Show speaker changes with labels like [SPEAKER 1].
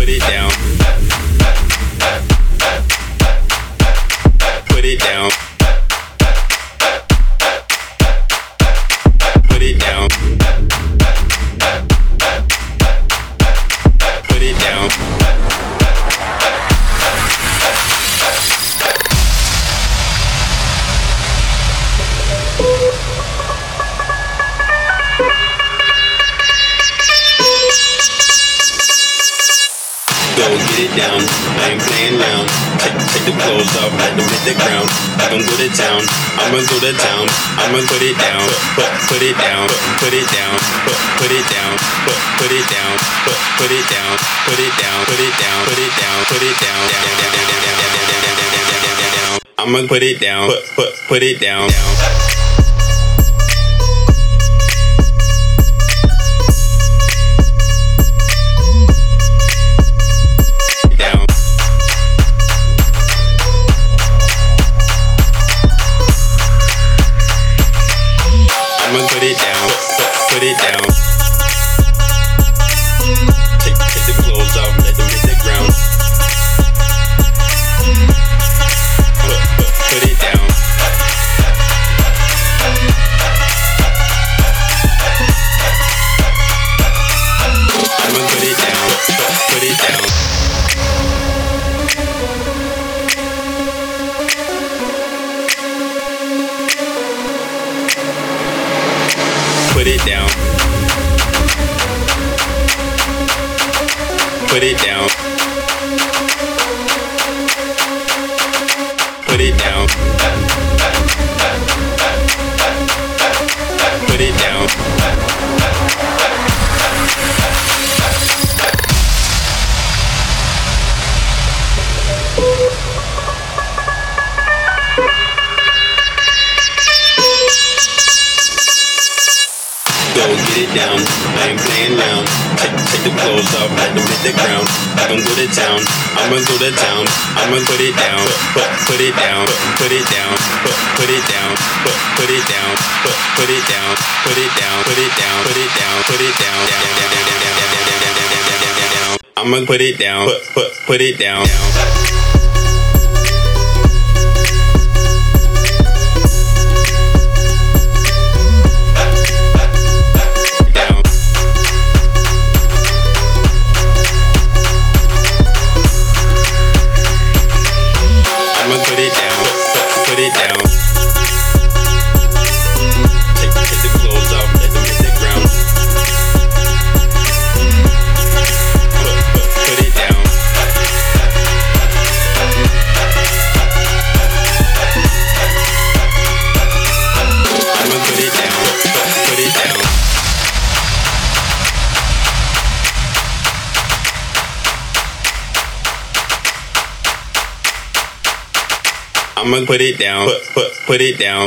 [SPEAKER 1] put it down. Put it down. Put it down. Put it down. Go get it down, I ain't playing around. Take the clothes off, let them hit the ground. I'ma go to town, I'ma go to town. I'ma put it down, put it down, put it down, put it down, put it down, put it down, put it down, put it down, put it down, put it down. I'ma put it down, put it down. I'ma put it down, put it down. Take the clothes off, let them hit the ground. Put it down. I'ma put it down, put it down. Put it down. Put it down. Put it down. Put it down. Go get it down, I ain't playing around. Take the clothes off, let them hit the ground. I'ma go to town, I'ma go to town. I'ma put it down, put it down, put it down, put it down, put it down, put it down, put it down, put it down, put it down, put it down. I'ma put it down, put it down. I'ma put it down, put it down. Take the clothes off, let them hit the ground. Put it down. I'ma put it down, put it down. I'ma put it down, put it down.